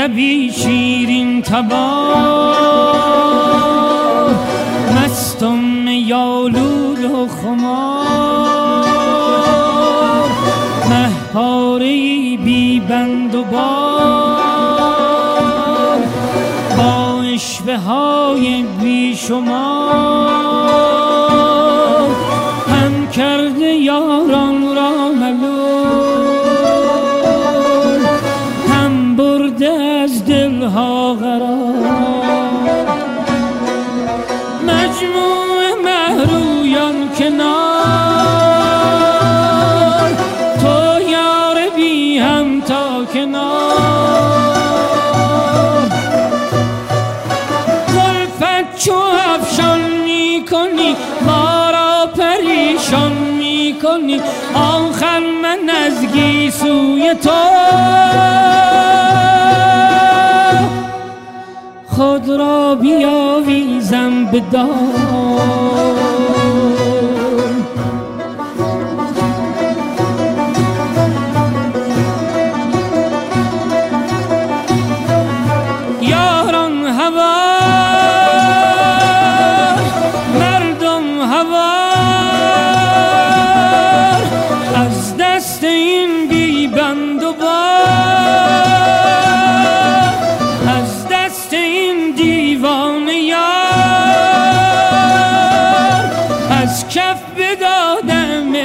لبی شیرین تبار، مستم یالود و خمار، مهپاره‌ای بی بند و بار، با عشوه های بی شمار، هم کرده یاران را ملول، هم برده از دلها قرار. مجموع مهرویان کنار، تو یار بی هم تا کنار. زلفت چو افشان می کنی ما را پریشان می کنی، آخر من از گیسوی تو خود را بیاویزم به دار. یاران هوا، مردم هوا، از دست این بی بند و بار، از دست این دیوانه یار، از کف بدادم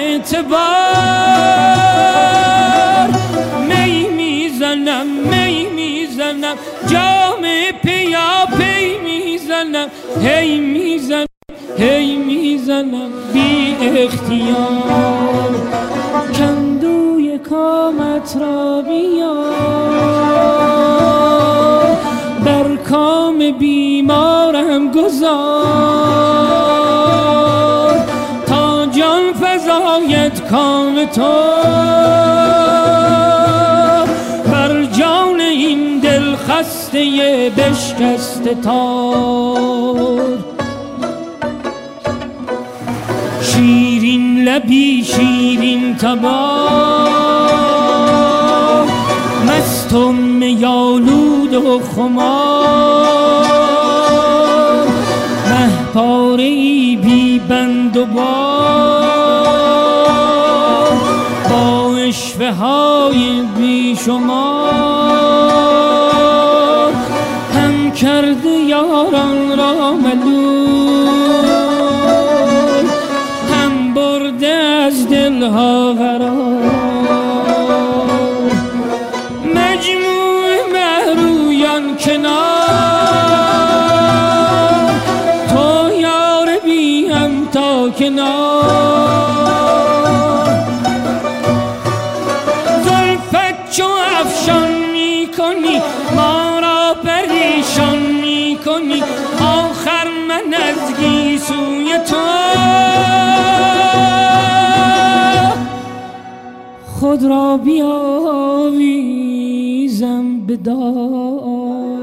اعتبار. می میزنم می میزنم جام پیا پی میزنم، هی میزنم هی میزنم بی اختیار. کندوی کامت را بیار، بر کام بیمارم گذار، تا جان فزاید کام تو بر جان این دل خسته بشکسته تار. شیرین لبی شیرین تبار، مستم یالود و خمار، مهپاره‌ای بی بند و بار، با عشوه های بی شمار، هم کرده یاران را ملول، هم برده از دلها قرار. مجموع مهرویان کنار، تو یار بی هم تا کنار. زلفت چو افشان می کنی ما را پریشان می کنی، آخر من از گیسوی تو خود را بیاویزم به دار.